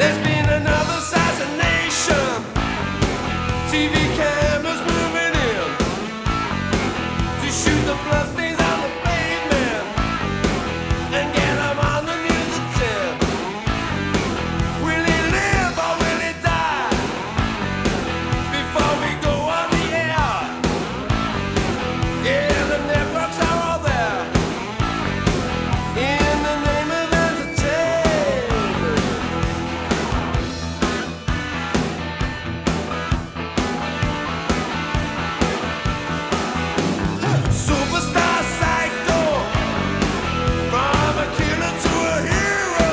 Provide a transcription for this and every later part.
There's been another assassination. TV cameras moving in to shoot the bloodstains on the pavement and get them on the news at 10. Will he live or will he die before we go on the air? Yeah, the networks are all there in the name of entertainment. Superstar psycho, from a killer to a hero,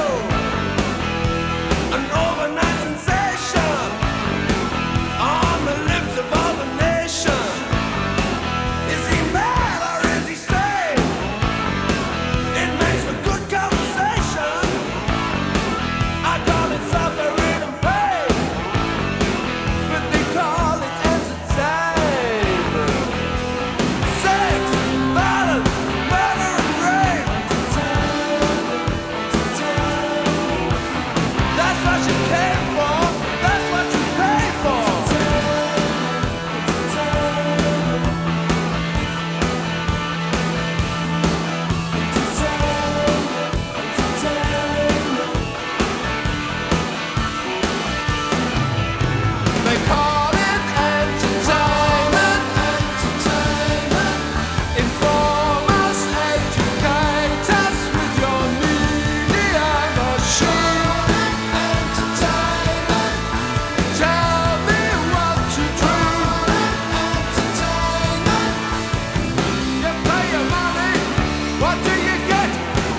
an overnight sensation on the lips of all the nation. Is he mad or is he sane? It makes for good conversation. I call it suffering and pain, but they call it entertainment. Sex, violence, murder and rape. That's what you came for. That's what you pay for. They call it entertainment. Inform us, educate us with your media machine. Tell me what to do. You pay your money, what do you get?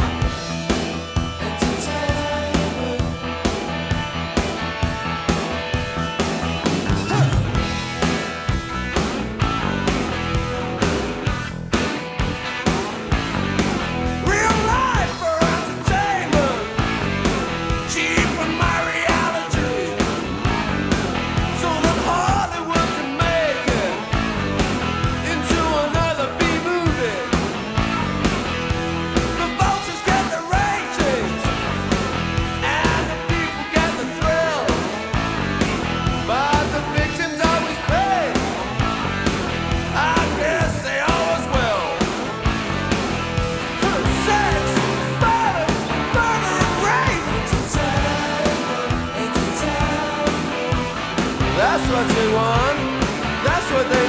Real life for entertainment, cheap and my reality, so that Hollywood can make it into another B-movie. The vultures get the ratings, and the people get the thrill, but the victims always pay. I guess they always will. Sex, violence, murder and rape. That's what they want. That's what they